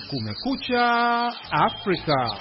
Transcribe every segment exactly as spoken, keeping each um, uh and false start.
Kumekucha Afrika.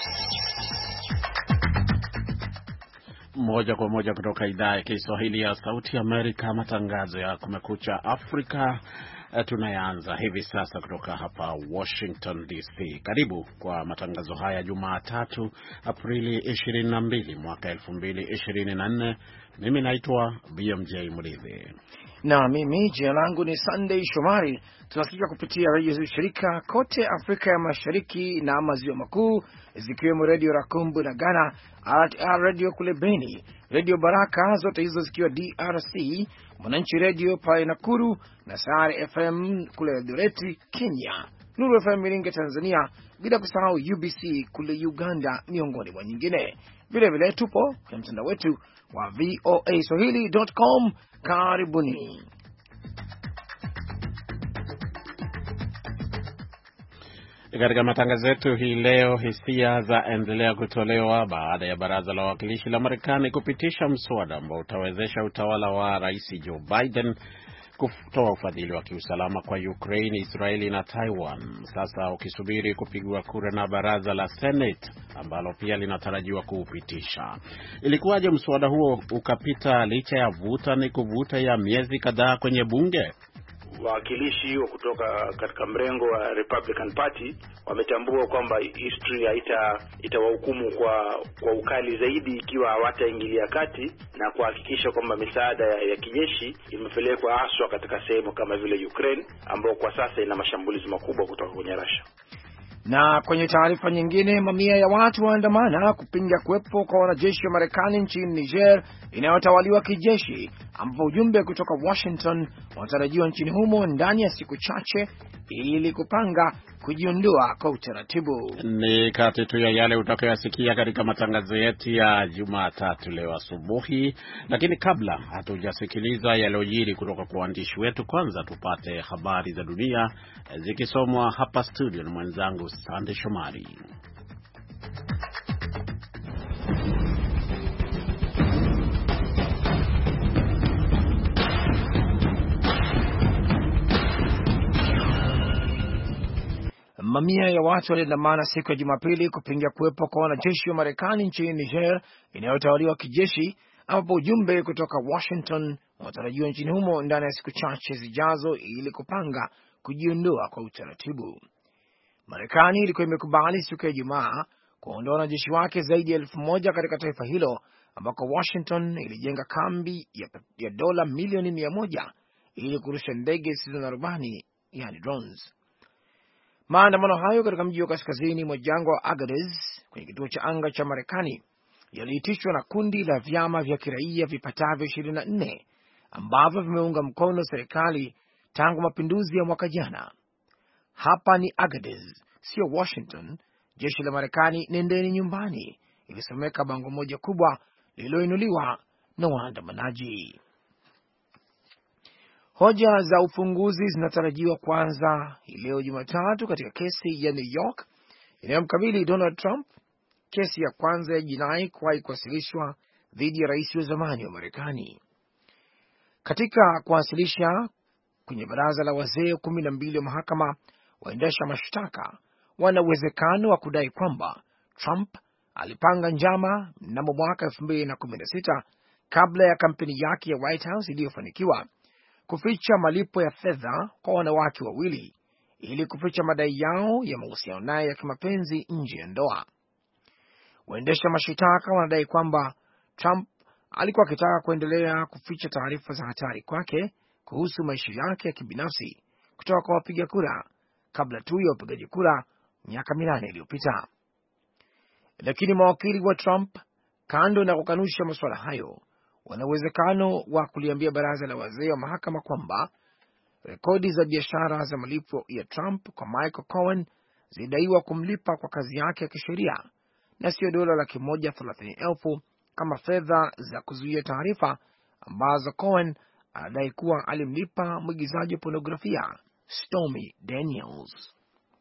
Moja kwa moja kutoka idhaa ya Kiswahili ya Sauti Amerika, matangazo ya Kumekucha Afrika tunayaanza hivi sasa kutoka hapa Washington D C. Karibu kwa matangazo haya Jumatatu Aprili ishirini na mbili mwaka elfu mbili ishirini na nne. Mimi naitwa B M J Mridhi. Na mimi jina langu ni Sunday Shomari. Tunasikika kupitia radio za shirika kote Afrika ya Mashariki na Maziwa Makuu, zikiwemo Radio Rakumbu na Ghana, R T R Radio kule Beni, Radio Baraka zote hizo zikiwa D R C, Mwananchi Radio pale Nakuru na Sahara F M kule Eldoret Kenya, Nuru F M Iringa Tanzania, bila kusahau U B C kule Uganda, miongoni mwa nyingine. Vile vile tupo kwa mtandao wetu wa V O A Swahili dot com. Karibuni. Katika matangazo yetu hii leo, hisia za endelea kutolewa baada ya baraza la wawakilishi la Marekani kupitisha mswada ambao utawezesha utawala wa Rais Joe Biden kutoa ufadhili wa kiusalama kwa Ukraine, Israeli na Taiwan, sasa ukisubiri kupigwa kura na baraza la Senate ambalo pia linatarajiwa kuupitisha. Ilikuwaje mswada huo ukapita licha ya vuta ni kuvuta ya miezi kadhaa kwenye bunge? Wawakilishi wa kutoka katika mrengo wa Republican Party wametambua kwamba history haita itawahukumu kwa kwa ukali zaidi ikiwa hawataingilia kati na kuhakikisha kwamba misaada ya, ya kijeshi imepelekwa haswa katika sehemu kama vile Ukraine ambayo kwa sasa ina mashambulizi makubwa kutoka kwenye Russia. Na kwenye taarifa nyingine, mamia ya watu waandamana kupinga kuwepo kwa wanajeshi wa Marekani nchini Niger inayotawaliwa kijeshi, ambapo ujumbe kutoka Washington unatarajiwa nchini humo ndani ya siku chache ili kupanga kujiondoa kwa utaratibu. Ni kati tu ya yale utakayosikia katika matangazo yetu ya Jumatatu leo asubuhi, lakini kabla hatujasikiliza yaliyojiri kutoka kwa waandishi wetu, kwanza tupate habari za dunia zikisomwa hapa studio na mwenzangu Sande Shomari. Mamia ya watu waliandamana siku ya Jumapili kupinga kuwepo kwa wanajeshi wa Marekani nchini Niger inayotawaliwa kijeshi, ambapo ujumbe kutoka Washington unatarajiwa nchini humo ndani ya siku chache zijazo ili kupanga kujiondoa kwa utaratibu. Marekani ilikuwa imekubali siku ya Ijumaa kuondoa wanajeshi wake zaidi ya elfu moja katika taifa hilo, ambako Washington ilijenga kambi ya, ya dola milioni mia moja ili kurusha ndege zisizo na rubani, yani drones. Maandamano hayo katika mji wa kaskazini mwa jangwa wa Agadez kwenye kituo cha anga cha Marekani yaliitishwa na kundi la vyama vya kiraia vipatavyo ishirini na nne ambavyo vimeunga mkono serikali tangu mapinduzi ya mwaka jana. Hapa ni Agadez, sio Washington. Jeshi la Marekani, nendeni nyumbani, ilisomeka bango moja kubwa lililoinuliwa na waandamanaji. Hoja za ufunguzi zinatarajiwa kuanza leo Jumatatu katika kesi ya New York inayomkabili Donald Trump, kesi ya kwanza ya jinai kuwahi kuwasilishwa dhidi ya rais wa zamani wa Marekani. Katika kuwasilisha kwenye baraza la wazee kumi na mbili wa mahakama, waendesha mashtaka wana uwezekano wa kudai kwamba Trump alipanga njama mnamo mwaka elfu mbili na kumi na sita kabla ya kampeni yake ya White House iliyofanikiwa kuficha malipo ya fedha kwa wanawake wawili ili kuficha madai yao ya mahusiano naye ya kimapenzi nje ya ndoa. Waendesha mashitaka wanadai kwamba Trump alikuwa akitaka kuendelea kuficha taarifa za hatari kwake kuhusu maisha yake ya kibinafsi kutoka kwa wapiga kura kabla tu ya upigaji kura miaka minane iliyopita. Lakini mawakili wa Trump, kando na kukanusha masuala hayo, wana uwezekano wa kuliambia baraza la wazee wa mahakama kwamba rekodi za biashara za malipo ya Trump kwa Michael Cohen zilidaiwa kumlipa kwa kazi yake ya kisheria na sio dola laki moja thelathini elfu kama fedha za kuzuia taarifa ambazo Cohen anadai kuwa alimlipa mwigizaji wa pornografia Stormy Daniels.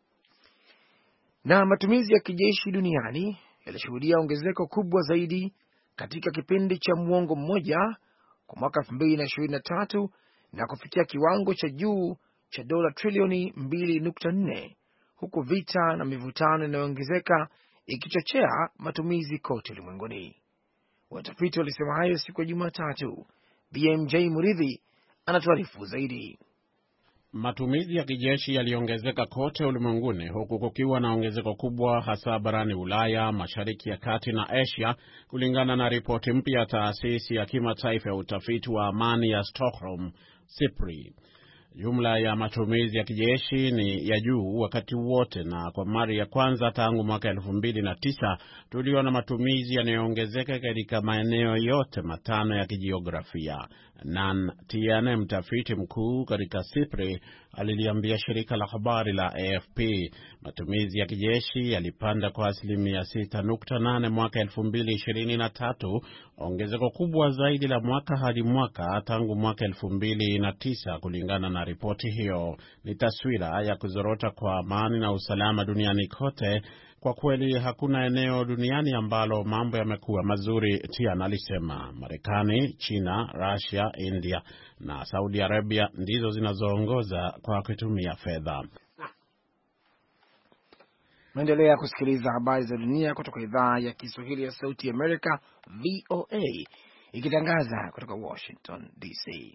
Na matumizi ya kijeshi duniani yalishuhudia ongezeko kubwa zaidi katika kipindi cha muongo mmoja kwa mwaka elfu mbili na ishirini na tatu na kufikia kiwango cha juu cha dola trilioni mbili nukta nne, huku vita na mivutano inayoongezeka ikichochea matumizi kote ulimwenguni. Watafiti walisema hayo siku ya Jumatatu. B M J Muridhi anatuarifu zaidi. Matumizi ya kijeshi yaliongezeka kote ulimwenguni huku kukiwa na ongezeko kubwa hasa barani Ulaya, Mashariki ya Kati na Asia, kulingana na ripoti mpya ya taasisi ya kimataifa ya utafiti wa amani ya Stockholm, SIPRI. Jumla ya matumizi ya kijeshi ni ya juu wakati wote, na kwa mara ya kwanza tangu mwaka elfu mbili na tisa tuliona matumizi yanayoongezeka katika maeneo yote matano ya kijiografia. Nan Tiane, mtafiti mkuu katika SIPRI, aliliambia shirika la habari la A F P matumizi ya kijeshi yalipanda kwa asilimia sita nukta nane mwaka elfu mbili ishirini na tatu, ongezeko kubwa zaidi la mwaka hadi mwaka tangu mwaka elfu mbili na tisa. Kulingana na ripoti hiyo, ni taswira ya kuzorota kwa amani na usalama duniani kote. Kwa kweli hakuna eneo duniani ambalo mambo yamekuwa mazuri, Tian alisema. Marekani, China, Russia, India na Saudi Arabia ndizo zinazoongoza kwa kutumia fedha. Naendelea kusikiliza habari za dunia kutoka idhaa ya Kiswahili ya Sauti ya Amerika, V O A, ikitangaza kutoka Washington D C.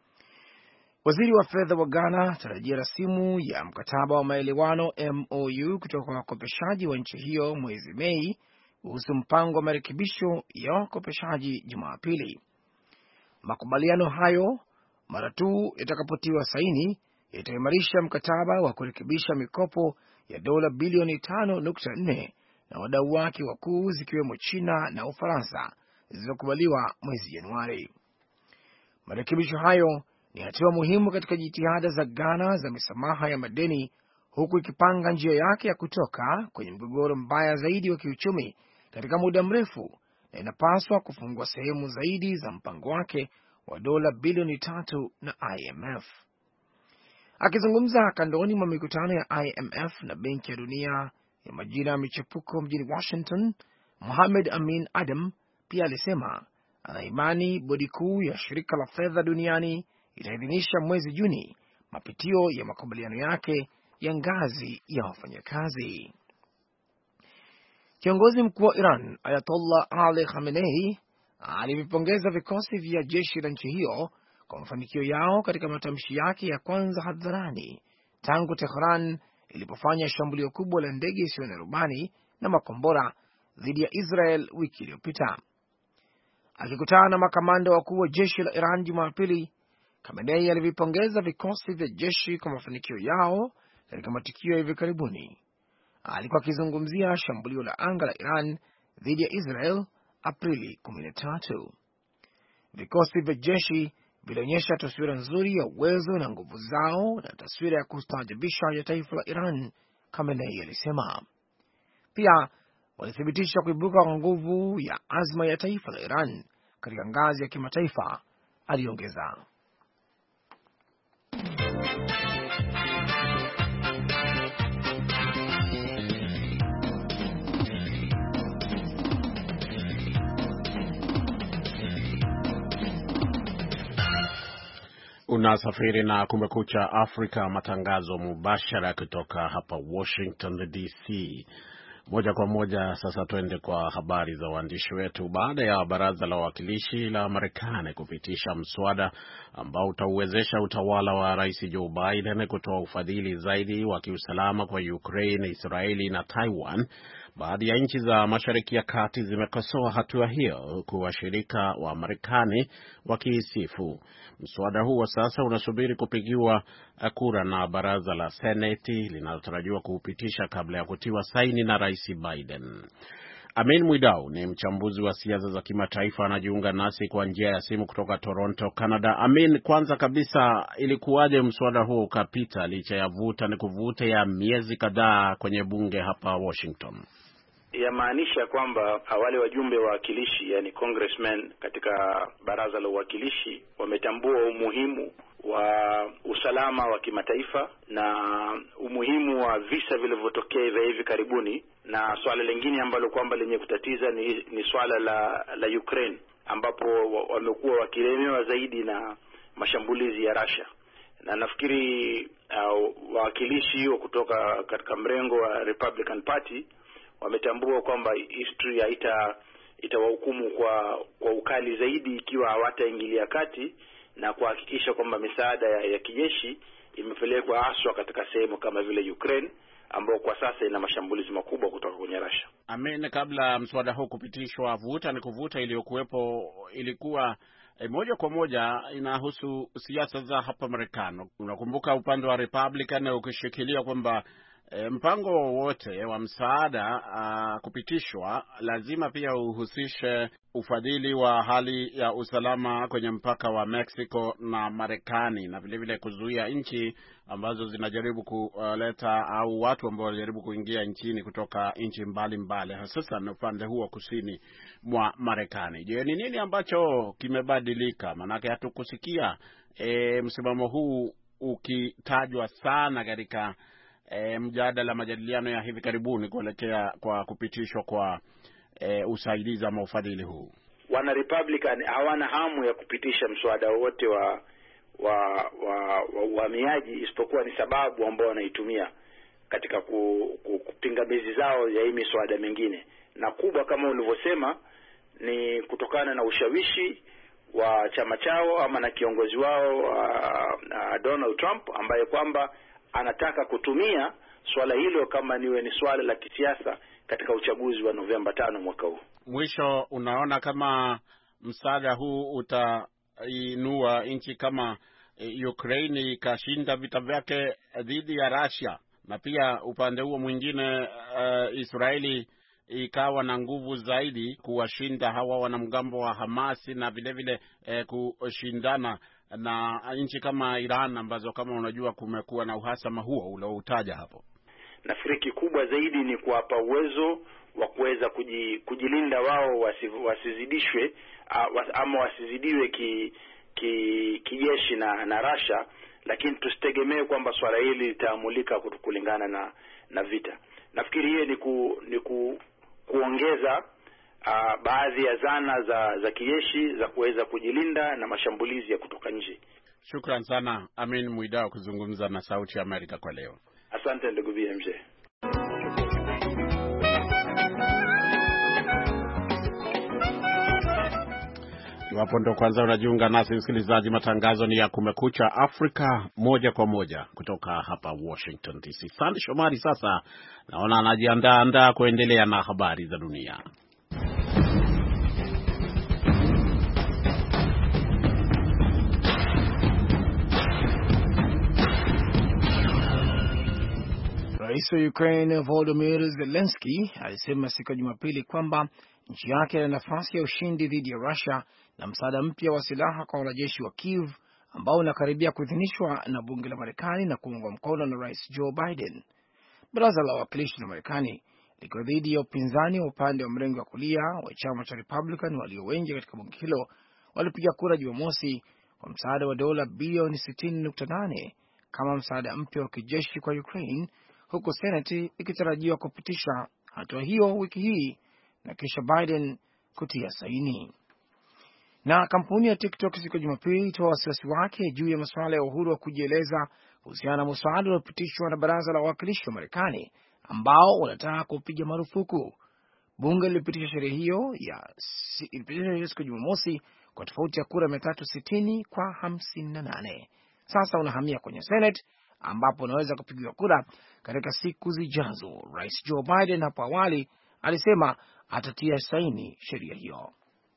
Waziri wa fedha wa Ghana tarajia rasimu ya mkataba wa maelewano M O U kutoka kwa wakopeshaji wa nchi hiyo mwezi Mei kuhusu mpango wa marekebisho ya wakopeshaji Jumapili. Makubaliano hayo mara tu yatakapotiwa saini yataimarisha mkataba wa kurekebisha mikopo ya dola bilioni tano nukta nne na wadau wake wakuu zikiwemo China na Ufaransa zilizokubaliwa mwezi Januari. Marekebisho hayo ni hatua muhimu katika jitihada za Ghana za misamaha ya madeni, huku ikipanga njia yake ya kutoka kwenye mgogoro mbaya zaidi wa kiuchumi katika muda mrefu, na inapaswa kufungua sehemu zaidi za mpango wake wa dola bilioni tatu na I M F. Akizungumza kandoni mwa mikutano ya I M F na Benki ya Dunia ya majira ya michepuko mjini Washington, Mohamed Amin Adam pia alisema anaimani bodi kuu ya shirika la fedha duniani itaidhinisha mwezi Juni mapitio ya makubaliano yake ya ngazi ya wafanyakazi. Kiongozi mkuu wa Iran Ayatollah Ali Khamenei alivipongeza vikosi vya jeshi la nchi hiyo kwa mafanikio yao katika matamshi yake ya kwanza hadharani tangu Tehran ilipofanya shambulio kubwa la ndege isiyo na rubani na makombora dhidi ya Israel wiki iliyopita. Akikutana na makamanda wakuu wa jeshi la Iran Jumapili, Khamenei alivipongeza vikosi vya jeshi kwa mafanikio yao katika matukio ya hivi karibuni. Alikuwa akizungumzia shambulio la anga la Iran dhidi ya Israel Aprili kumi na tatu. Vikosi vya jeshi vilionyesha taswira nzuri ya uwezo na nguvu zao na taswira ya kustaajabisha ya taifa la Iran, Khamenei alisema. Pia walithibitisha kuibuka kwa nguvu ya azma ya taifa la Iran katika ngazi ya kimataifa, aliongeza. Unasafiri na Kumekucha Afrika, matangazo mubashara kutoka hapa Washington D C. Moja kwa moja sasa tuende kwa habari za waandishi wetu. Baada ya baraza la wawakilishi la Marekani kupitisha mswada ambao utauwezesha utawala wa Rais Joe Biden kutoa ufadhili zaidi wa kiusalama kwa Ukraine, Israeli na Taiwan, baadhi ya nchi za Mashariki ya Kati zimekosoa hatua hiyo, huku washirika wa Marekani wakiisifu. Mswada huo sasa unasubiri kupigiwa kura na baraza la Seneti linalotarajiwa kuupitisha kabla ya kutiwa saini na Rais Biden. Amin Mwidau ni mchambuzi wa siasa za kimataifa, anajiunga nasi kwa njia ya simu kutoka Toronto, Canada. Amin, kwanza kabisa, ilikuwaje mswada huo ukapita licha ya vuta ni kuvuta ya miezi kadhaa kwenye bunge hapa Washington? Yamaanisha kwamba wale wajumbe wa wakilishi, yani congressmen katika baraza la uwakilishi, wametambua umuhimu wa usalama wa kimataifa na umuhimu wa visa vilivyotokea vya hivi karibuni, na swala lingine ambalo kwamba lenye kutatiza ni, ni swala la la Ukraine, ambapo wamekuwa wakilemewa zaidi na mashambulizi ya Russia. na nafikiri uh, wawakilishi wa kutoka katika mrengo wa Republican Party wametambua kwamba history haita itawahukumu kwa kwa ukali zaidi ikiwa hawataingilia kati na kuhakikisha kwamba misaada ya, ya kijeshi imepelekwa haswa katika sehemu kama vile Ukraine ambao kwa sasa ina mashambulizi makubwa kutoka kwenye Russia. Amen. Kabla mswada huu kupitishwa, vuta ni kuvuta iliyokuwepo ilikuwa E, moja kwa moja inahusu siasa za hapa Marekani. Unakumbuka upande wa Republican ukishikilia kwamba e, mpango wowote wa msaada a, kupitishwa lazima pia uhusishe ufadhili wa hali ya usalama kwenye mpaka wa Mexico na Marekani, na vile vile kuzuia nchi ambazo zinajaribu kuleta au watu ambao wanajaribu kuingia nchini kutoka nchi mbalimbali, hasa na upande huo kusini mwa Marekani. Je, ni nini ambacho kimebadilika? Maana hatukusikia e, msimamo huu ukitajwa sana katika e, mjadala majadiliano ya hivi karibuni kuelekea kwa kupitishwa kwa e, usaidizi ama ufadhili huu. Wana Republican hawana hamu ya kupitisha mswada wote wa wa wa uhamiaji, isipokuwa ni sababu ambao wanaitumia katika ku, ku, kupingamizi zao ya hii miswada mingine, na kubwa kama ulivyosema ni kutokana na ushawishi wa chama chao ama na kiongozi wao uh, Donald Trump, ambaye kwamba anataka kutumia swala hilo kama niwe ni swala la kisiasa katika uchaguzi wa Novemba tano mwaka huu. Mwisho, unaona kama msaada huu utainua nchi kama Ukraine ikashinda vita vyake dhidi ya Russia, na pia upande huo mwingine uh, Israeli ikawa na nguvu zaidi kuwashinda hawa wanamgambo wa Hamasi, na vile vile eh, kushindana na nchi kama Iran ambazo kama unajua kumekuwa na uhasama huo ulioutaja hapo. Nafikiri kikubwa zaidi ni kuwapa uwezo wa kuweza kujilinda wao wasizidishwe ama wasizidiwe ki ki kijeshi na na Russia, lakini tusitegemee kwamba swala hili litaamulika kulingana na na vita. Nafikiri hiyo ni ku, ni ku, kuongeza uh, baadhi ya zana za za kijeshi za kuweza kujilinda na mashambulizi ya kutoka nje. Shukran sana Amin Mwidao kuzungumza na Sauti ya Amerika kwa leo. Asante ndugu B M J. Iwapo ndo kwanza unajiunga nasi msikilizaji, matangazo ni ya Kumekucha Afrika moja kwa moja kutoka hapa Washington D C. Sandi Shomari sasa naona anajiandaa andaa kuendelea na habari za dunia. Rais wa Ukraine Volodymyr Zelensky alisema siku ya Jumapili kwamba nchi yake ina nafasi ya ushindi dhidi ya Russia na msaada mpya wa silaha kwa wanajeshi wa Kiev ambao unakaribia kuidhinishwa na bunge la Marekani na kuungwa mkono na Rais Joe Biden. Baraza la Wawakilishi la Marekani liko dhidi ya upinzani wa upande wa mrengo wa kulia wa chama cha Republican walio wengi katika bunge hilo walipiga kura Jumamosi kwa msaada wa dola bilioni sitini nukta nane kama msaada mpya wa kijeshi kwa Ukraine, huku Senate ikitarajiwa kupitisha hatua hiyo wiki hii na kisha Biden kutia saini. Na kampuni ya TikTok siku ya Jumapili ilitoa wasiwasi wake juu ya masuala ya uhuru wa kujieleza kuhusiana na mswada uliopitishwa na baraza la wawakilishi wa Marekani ambao wanataka kupiga marufuku. Bunge lilipitisha sheria hiyo ya ilipitisha siku ya Jumamosi kwa tofauti ya kura mia tatu sitini kwa hamsini na nane. Sasa unahamia kwenye Senate ambapo unaweza kupigiwa kura katika siku zijazo. Rais Joe Biden hapo awali alisema atatia saini sheria hiyo.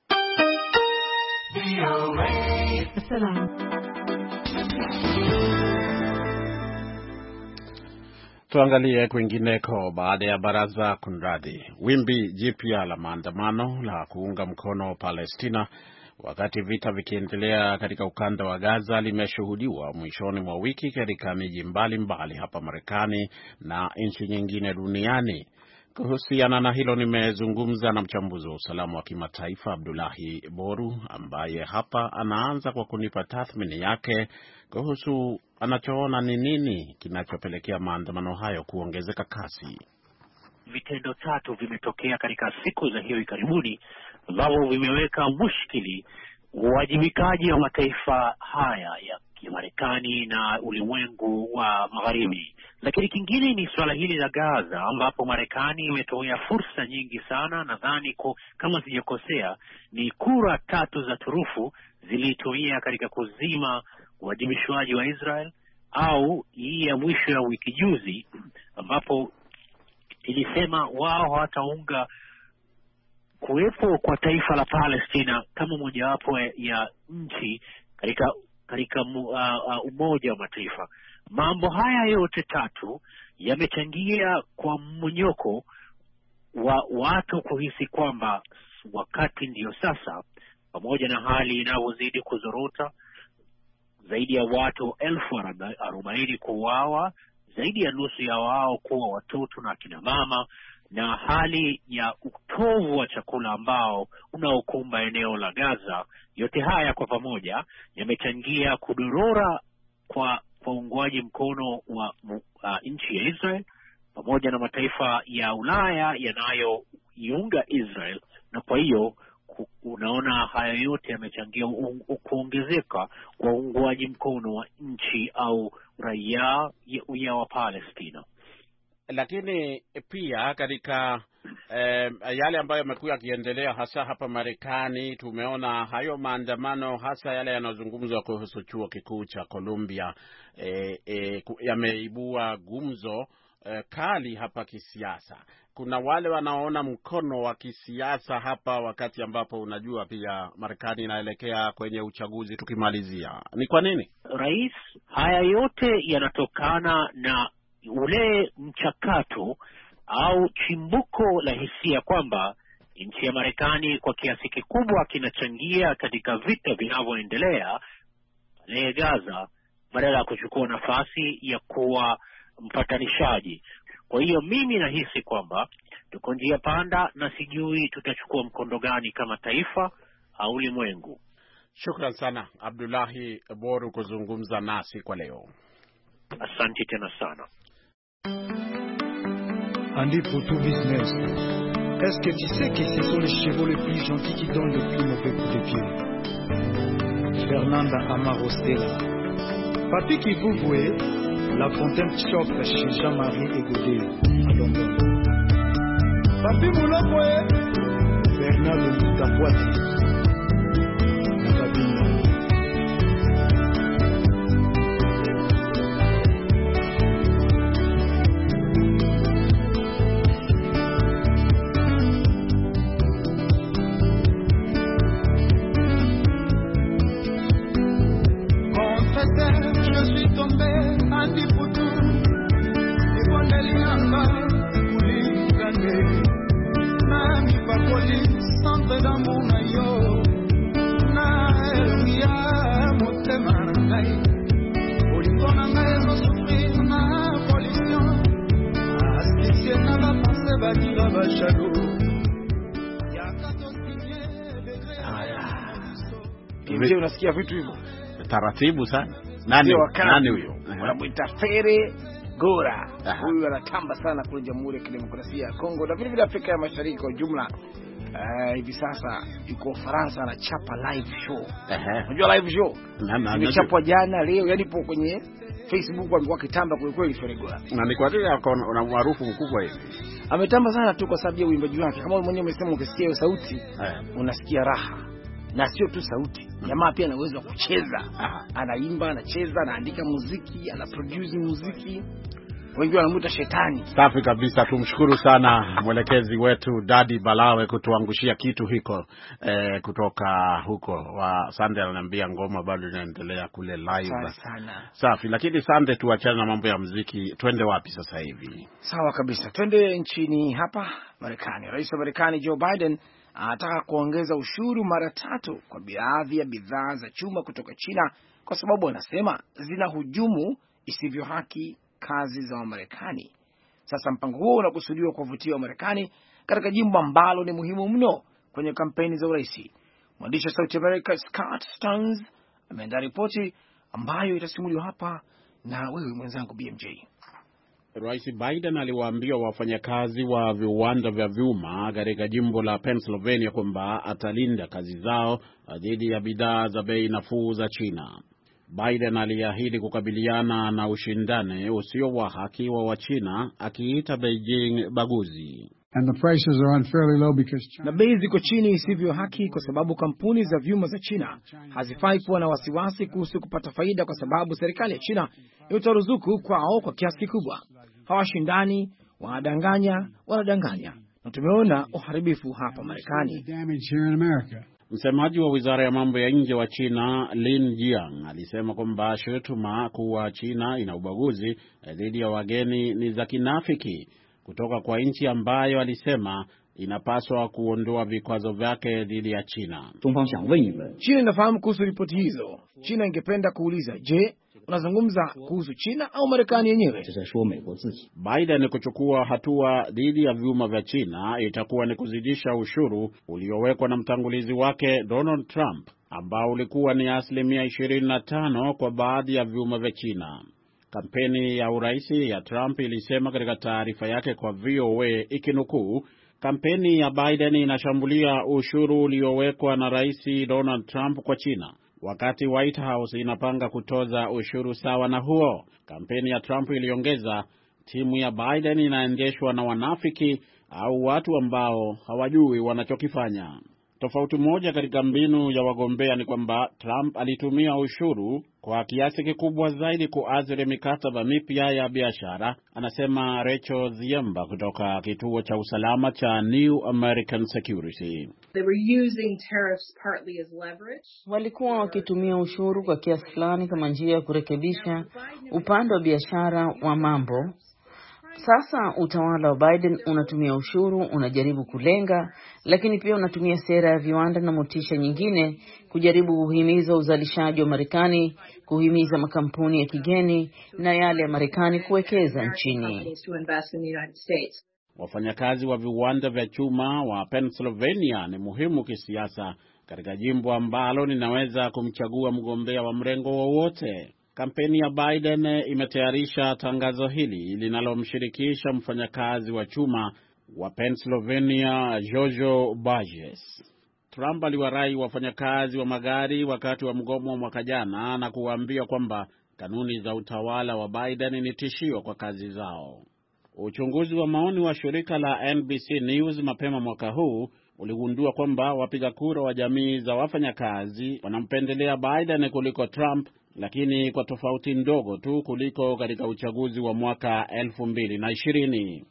Tuangalie kwingineko. Baada ya baraza kunradhi, wimbi jipya la maandamano la kuunga mkono Palestina wakati vita vikiendelea katika ukanda wa Gaza limeshuhudiwa mwishoni mwa wiki katika miji mbalimbali hapa Marekani na nchi nyingine duniani. Kuhusiana na hilo nimezungumza na mchambuzi wa usalama wa kimataifa Abdullahi Boru, ambaye hapa anaanza kwa kunipa tathmini yake kuhusu anachoona ni nini kinachopelekea maandamano hayo kuongezeka kasi. Vitendo tatu vimetokea katika siku za hivi karibuni ambavyo vimeweka mushkili uwajibikaji wa mataifa haya ya ya Marekani na ulimwengu wa magharibi. Lakini kingine ni swala hili la Gaza, ambapo Marekani imetoa fursa nyingi sana. Nadhani kama sijakosea ni kura tatu za turufu zilitumia katika kuzima uwajibishwaji wa Israel, au hii ya mwisho ya wiki juzi ambapo ilisema wao hawataunga kuwepo kwa taifa la Palestina kama mojawapo ya nchi katika katika uh, uh, Umoja wa Mataifa. Mambo haya yote tatu yamechangia kwa mmonyoko wa watu kuhisi kwamba wakati ndio sasa, pamoja na hali inavyozidi kuzorota, zaidi ya watu elfu arobaini kuuawa, zaidi ya nusu ya wao kuwa watoto na kina mama, na hali ya utovu wa chakula ambao unaokumba eneo la Gaza. Yote haya kwa pamoja yamechangia kudorora kwa kwa uungwaji mkono wa uh, nchi ya Israel pamoja na mataifa ya Ulaya yanayoiunga Israel, na kwa hiyo unaona haya yote yamechangia kuongezeka kwa uungwaji mkono wa nchi au raia ya wa Palestina. Lakini pia katika eh, yale ambayo yamekuwa yakiendelea hasa hapa Marekani, tumeona hayo maandamano hasa yale yanayozungumzwa kuhusu chuo kikuu cha Columbia eh, eh, yameibua gumzo eh, kali hapa kisiasa. Kuna wale wanaoona mkono wa kisiasa hapa, wakati ambapo unajua pia Marekani inaelekea kwenye uchaguzi tukimalizia. Ni kwa nini? Rais, haya yote yanatokana na ule mchakato au chimbuko la hisia kwamba nchi ya Marekani kwa kiasi kikubwa kinachangia katika vita vinavyoendelea pale Gaza, badala ya kuchukua nafasi ya kuwa mpatanishaji. Kwa hiyo mimi nahisi kwamba tuko njia panda na sijui tutachukua mkondo gani kama taifa au ulimwengu. Shukran sana Abdullahi Boru kuzungumza nasi kwa leo. Asante tena sana. Andy pour tout business. Est-ce que tu sais que ce sont les chevaux les plus gentils qui donnent le plus mauvais coup de pied? Fernanda Amarostela. Papi qui vous voyez, la fontaine shop chez Jean-Marie Egodé à London. Papi Moulokwe, Bernard Tapoati. Nje unasikia vitu hivyo taratibu sana. Nani nani huyo? Wanamuita Fere Gora. Huyu anatamba sana kule Jamhuri ya Kidemokrasia ya Kongo na vile vile Afrika ya Mashariki kwa jumla. Uh, hivi sasa yuko Faransa na chapa live show. Unajua live show? Imechapwa jana, leo, yani ipo kwenye Facebook walikuwa kitamba kwa kweli Fere Gora. Na ni kwa nini una maarufu mkubwa hivi? Ametamba sana tu kwa sababu ya uimbaji wake. Kama wewe mwenyewe umesema ukisikia hiyo sauti, unasikia raha. Na sio tu sauti, jamaa pia ana uwezo wa kucheza. Aha. Anaimba, anacheza, anaandika muziki, anaproduce muziki. Wengi wanamuita shetani. Safi kabisa. Tumshukuru sana mwelekezi wetu Dadi Balawe kutuangushia kitu hiko eh, kutoka huko. Wa Sunday ananiambia ngoma bado inaendelea kule live. Sana. Safi, lakini Sunday tuachane na mambo ya muziki. Twende wapi sasa hivi? Sawa kabisa. Twende nchini hapa Marekani. Rais wa Marekani Joe Biden anataka kuongeza ushuru mara tatu kwa baadhi ya bidhaa za chuma kutoka China kwa sababu anasema zinahujumu isivyo haki kazi za Wamarekani. Sasa mpango huo unakusudiwa kuwavutia Wamarekani katika jimbo ambalo ni muhimu mno kwenye kampeni za urais. Mwandishi wa Sauti America Scott Stearns ameandaa ripoti ambayo itasimuliwa hapa na wewe mwenzangu B M J. Rais Biden aliwaambia wafanyakazi wa viwanda vya vyuma katika jimbo la Pennsylvania kwamba atalinda kazi zao dhidi ya bidhaa za bei nafuu za China. Biden aliahidi kukabiliana na ushindani usio wa haki wa Wachina, akiita Beijing baguzi. And the prices are unfairly low because China... na bei ziko chini isivyo haki kwa sababu kampuni za vyuma za China hazifai kuwa na wasiwasi kuhusu kupata faida, kwa sababu serikali ya China imetoa ruzuku kwao kwa kiasi kikubwa. Hawashindani, wanadanganya, wanadanganya. Na tumeona uharibifu hapa Marekani. Msemaji wa Wizara ya Mambo ya Nje wa China, Lin Jiang, alisema kwamba shutuma kuwa China ina ubaguzi dhidi ya wageni ni za kinafiki kutoka kwa nchi ambayo alisema inapaswa kuondoa vikwazo vyake dhidi ya China. China inafahamu kuhusu ripoti hizo. China ingependa kuuliza, je, unazungumza kuhusu China au Marekani yenyewe? Biden kuchukua hatua dhidi ya vyuma vya China itakuwa ni kuzidisha ushuru uliowekwa na mtangulizi wake Donald Trump, ambao ulikuwa ni asilimia ishirini na tano kwa baadhi ya vyuma vya China. Kampeni ya uraisi ya Trump ilisema katika taarifa yake kwa V O A ikinukuu, kampeni ya Biden inashambulia ushuru uliowekwa na Rais Donald Trump kwa China, wakati White House inapanga kutoza ushuru sawa na huo. Kampeni ya Trump iliongeza, timu ya Biden inaendeshwa na wanafiki au watu ambao hawajui wanachokifanya. Tofauti moja katika mbinu ya wagombea ni kwamba Trump alitumia ushuru kwa kiasi kikubwa zaidi kuathiri mikataba mipya ya biashara, anasema Rachel Ziemba kutoka kituo cha usalama cha New American Security. They were using tariffs partly as leverage. Walikuwa wakitumia ushuru kwa kiasi fulani kama njia ya kurekebisha upande wa biashara wa mambo. Sasa utawala wa Biden unatumia ushuru, unajaribu kulenga, lakini pia unatumia sera ya viwanda na motisha nyingine kujaribu kuhimiza uzalishaji wa Marekani, kuhimiza makampuni ya kigeni na yale ya Marekani kuwekeza nchini. Wafanyakazi wa viwanda vya chuma wa Pennsylvania ni muhimu kisiasa katika jimbo ambalo linaweza kumchagua mgombea wa mrengo wowote. Kampeni ya Biden imetayarisha tangazo hili linalomshirikisha mfanyakazi wa chuma wa Pennsylvania, Jojo Burgess. Trump aliwarai wafanyakazi wa magari wakati wa mgomo wa mwaka jana na kuwaambia kwamba kanuni za utawala wa Biden ni tishio kwa kazi zao. Uchunguzi wa maoni wa shirika la N B C News mapema mwaka huu uligundua kwamba wapiga kura wa jamii za wafanyakazi wanampendelea Biden kuliko Trump, lakini kwa tofauti ndogo tu kuliko katika uchaguzi wa mwaka elfu mbili na ishirini.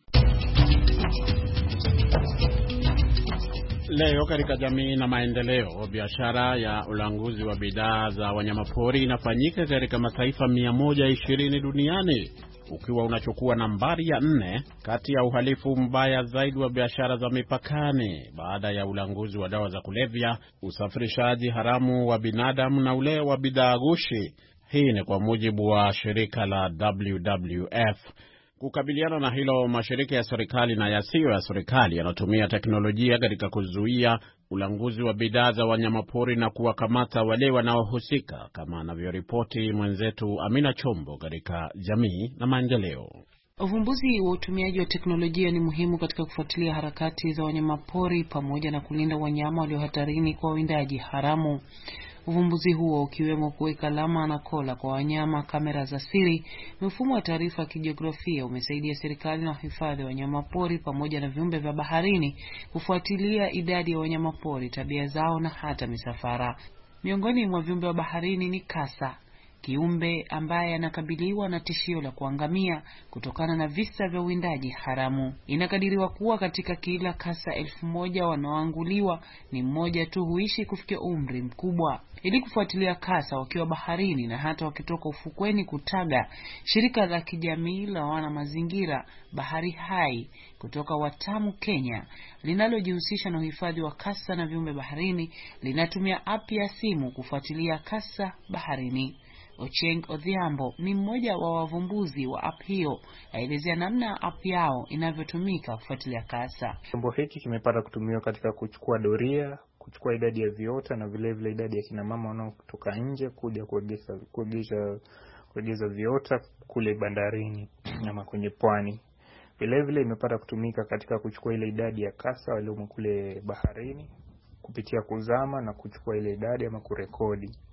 Leo katika jamii na maendeleo, biashara ya ulanguzi wa bidhaa za wanyamapori inafanyika katika mataifa mia moja ishirini duniani, ukiwa unachukua nambari ya nne kati ya uhalifu mbaya zaidi wa biashara za mipakani baada ya ulanguzi wa dawa za kulevya, usafirishaji haramu wa binadamu na ule wa bidhaa ghushi. Hii ni kwa mujibu wa shirika la W W F. Kukabiliana na hilo, mashirika ya serikali na yasiyo ya serikali yanatumia teknolojia katika kuzuia ulanguzi wa bidhaa za wanyamapori na kuwakamata wale wanaohusika, kama anavyoripoti mwenzetu Amina Chombo katika jamii na maendeleo. Uvumbuzi wa utumiaji wa teknolojia ni muhimu katika kufuatilia harakati za wanyamapori pamoja na kulinda wanyama walio hatarini kwa uwindaji haramu. Uvumbuzi huo ukiwemo kuweka alama na kola kwa wanyama, kamera za siri, mfumo wa taarifa ya kijiografia umesaidia serikali na wahifadhi wa wanyamapori pamoja na viumbe vya baharini kufuatilia idadi ya wanyamapori, tabia zao na hata misafara. Miongoni mwa viumbe wa baharini ni kasa, kiumbe ambaye anakabiliwa na tishio la kuangamia kutokana na visa vya uwindaji haramu. Inakadiriwa kuwa katika kila kasa elfu moja wanaoanguliwa ni mmoja tu huishi kufikia umri mkubwa. Ili kufuatilia kasa wakiwa baharini na hata wakitoka ufukweni kutaga, shirika la kijamii la wana mazingira Bahari Hai kutoka Watamu, Kenya, linalojihusisha na uhifadhi wa kasa na viumbe baharini, linatumia app ya simu kufuatilia kasa baharini. Ocheng Odhiambo ni mmoja wa wavumbuzi wa app hiyo, aelezea namna app yao inavyotumika kufuatilia kasa. Chombo hiki kimepata kutumiwa katika kuchukua doria, kuchukua idadi ya viota na vile vile idadi ya kina mama wanaotoka nje kuja kuegeza kuegeza kuegeza viota kule bandarini na kwenye pwani. Vile vile imepata kutumika katika kuchukua ile idadi ya kasa waliomo kule baharini kupitia kuzama na kuchukua ile idadi ama kurekodi.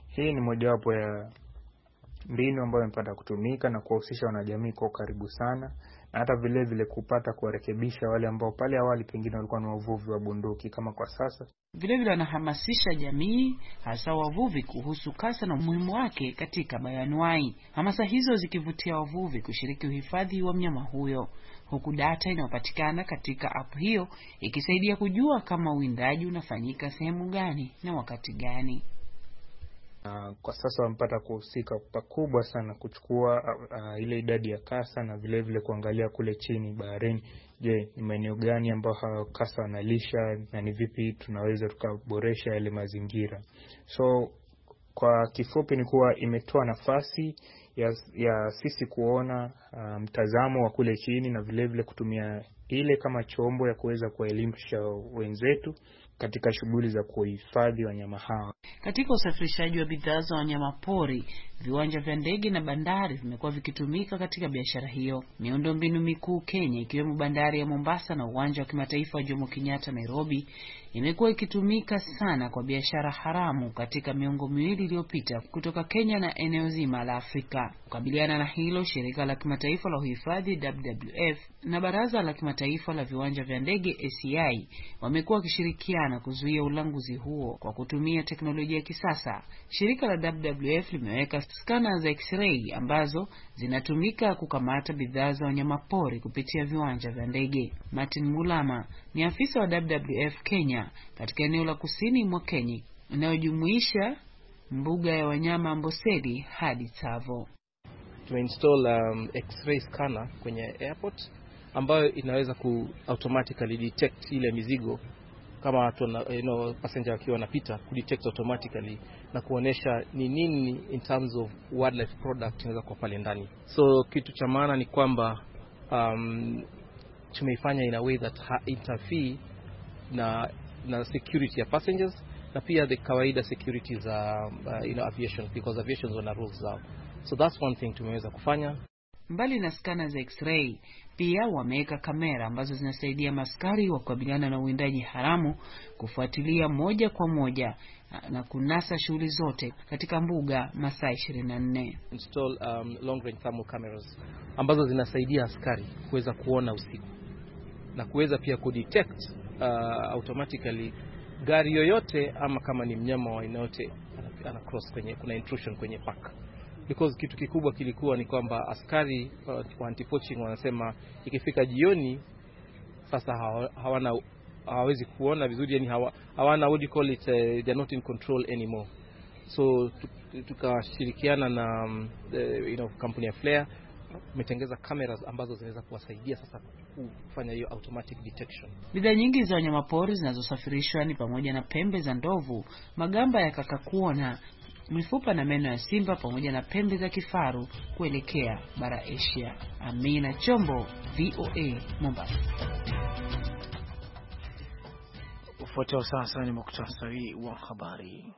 Hii ni mojawapo ya mbinu ambayo imepata kutumika na kuwahusisha wanajamii kwa karibu sana, na hata vile vile kupata kuwarekebisha wale ambao pale awali pengine walikuwa ni wavuvi wa bunduki kama kwa sasa. Vile vile anahamasisha jamii hasa wavuvi kuhusu kasa na umuhimu wake katika bayanuai. Hamasa hizo zikivutia wavuvi kushiriki uhifadhi wa mnyama huyo, huku data inayopatikana katika app hiyo ikisaidia kujua kama uwindaji unafanyika sehemu gani na wakati gani. Uh, kwa sasa wamepata kuhusika pakubwa sana kuchukua uh, ile idadi ya kasa na vile vile kuangalia kule chini baharini, je, ni maeneo gani ambao hao kasa wanalisha na ni vipi tunaweza tukaboresha yale mazingira. So kwa kifupi ni kuwa imetoa nafasi ya, ya sisi kuona uh, mtazamo wa kule chini na vile vile kutumia ile kama chombo ya kuweza kuelimisha wenzetu katika shughuli za kuhifadhi wanyama hao. Katika usafirishaji wa bidhaa za wanyama pori, viwanja vya ndege na bandari vimekuwa vikitumika katika biashara hiyo. Miundombinu mikuu Kenya, ikiwemo bandari ya Mombasa na uwanja wa kimataifa wa Jomo Kenyatta Nairobi, imekuwa ikitumika sana kwa biashara haramu katika miongo miwili iliyopita kutoka Kenya na eneo zima la Afrika. Kukabiliana na hilo, shirika la kimataifa la uhifadhi W W F na baraza la kimataifa la viwanja vya ndege A C I wamekuwa wakishirikiana kuzuia ulanguzi huo kwa kutumia teknolojia ya kisasa. Shirika la W W F limeweka skana za X-ray ambazo zinatumika kukamata bidhaa za wanyamapori kupitia viwanja vya ndege. Martin Mulama ni afisa wa W W F Kenya katika eneo la kusini mwa Kenya inayojumuisha mbuga ya wanyama Amboseli hadi Tsavo. Tumeinstall um, X-ray scanner kwenye airport ambayo inaweza ku automatically detect ile mizigo kama watu you know, passenger wakiwa wanapita, ku detect automatically na kuonesha ni nini in terms of wildlife product inaweza kwa pale ndani. So kitu cha maana ni kwamba um, tumeifanya in a way that interfere na na security ya passengers na pia the kawaida security za uh, you know, aviation, because aviation wana rules zao. So that's one thing tumeweza kufanya. Mbali na skana za X-ray, pia wameweka kamera ambazo zinasaidia maskari wa kukabiliana na uwindaji haramu kufuatilia moja kwa moja na kunasa shughuli zote katika mbuga masaa ishirini na nne. Install um, long range thermal cameras ambazo zinasaidia askari kuweza kuona usiku na kuweza pia kudetect uh, automatically gari yoyote ama kama ni mnyama wa aina yote ana cross kwenye kuna intrusion kwenye park. Because kitu kikubwa kilikuwa ni kwamba askari uh, wa anti-poaching wanasema ikifika jioni sasa hawana hawawezi kuona vizuri, yani hawa, hawana what you call it uh, they are not in control anymore. So tukashirikiana na um, the, you know, kampuni ya Flare umetengeza cameras ambazo zinaweza kuwasaidia sasa kufanya hiyo automatic detection. Bidhaa nyingi za wanyamapori zinazosafirishwa ni pamoja na pembe za ndovu, magamba ya kakakuona, mifupa na meno ya simba pamoja na pembe za kifaru kuelekea bara Asia. Amina Chombo, V O A, Mombasa. Ufuatao sasa ni muktasari wa habari.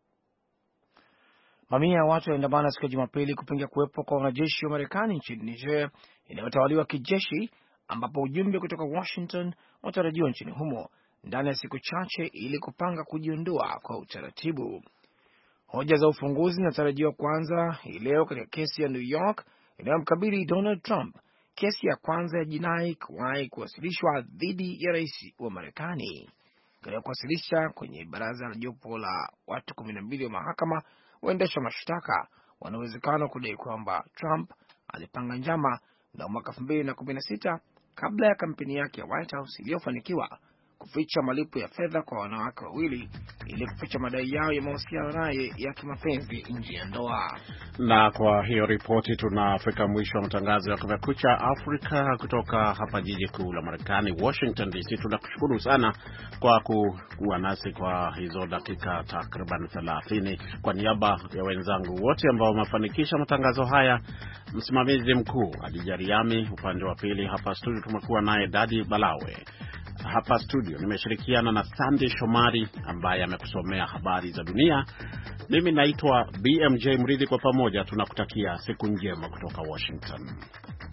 Mamia ya watu waandamana siku ya Jumapili kupinga kuwepo kwa wanajeshi wa Marekani nchini Niger inayotawaliwa kijeshi, ambapo ujumbe kutoka Washington unatarajiwa nchini humo ndani ya siku chache ili kupanga kujiondoa kwa utaratibu. Hoja za ufunguzi zinatarajiwa kuanza hii leo katika kesi ya New York inayomkabili Donald Trump, kesi ya kwanza ya jinai kuwahi kuwasilishwa dhidi ya rais wa Marekani. Katika kuwasilisha kwenye baraza la jopo la watu kumi na mbili wa mahakama, waendesha mashtaka wanawezekana kudai kwamba Trump alipanga njama na mwaka elfu mbili na kumi na sita kabla ya kampeni yake ya White House iliyofanikiwa kuficha malipo ya fedha kwa wanawake wawili ili kuficha madai yao ya mahusiano naye ya kimapenzi nje ya ndoa. Na kwa hiyo ripoti tunafika mwisho wa matangazo ya Kumekucha Afrika kutoka hapa jiji kuu la Marekani, Washington D C. Tunakushukuru sana kwa kuwa nasi kwa hizo dakika takriban thelathini. Kwa niaba ya wenzangu wote ambao wamefanikisha matangazo haya, msimamizi mkuu Adija Riami, upande wa pili hapa studio tumekuwa naye Dadi Balawe. Hapa studio nimeshirikiana na Sandy Shomari ambaye amekusomea habari za dunia. Mimi naitwa B M J Mridhi, kwa pamoja tunakutakia siku njema kutoka Washington.